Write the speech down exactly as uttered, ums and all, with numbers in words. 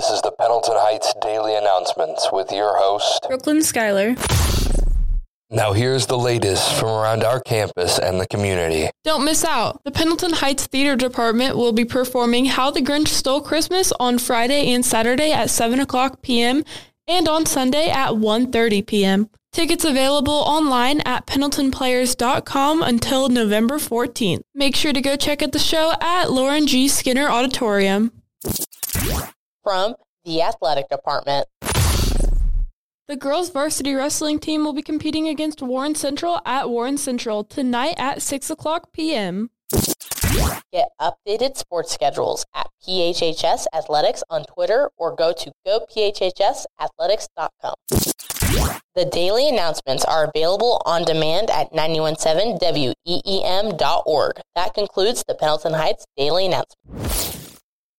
This is the Pendleton Heights Daily Announcements with your host, Brooklyn Schuyler. Now here's the latest from around our campus and the community. Don't miss out. The Pendleton Heights Theater Department will be performing How the Grinch Stole Christmas on Friday and Saturday at seven o'clock p.m. and on Sunday at one thirty p.m. Tickets available online at pendleton players dot com until November fourteenth. Make sure to go check out the show at Lauren G. Skinner Auditorium. From the Athletic Department. The girls' varsity wrestling team will be competing against Warren Central at Warren Central tonight at six o'clock p.m. Get updated sports schedules at P H H S Athletics on Twitter or go to go p h h s athletics dot com. The daily announcements are available on demand at nine one seven W E E M dot org. That concludes the Pendleton Heights Daily Announcements.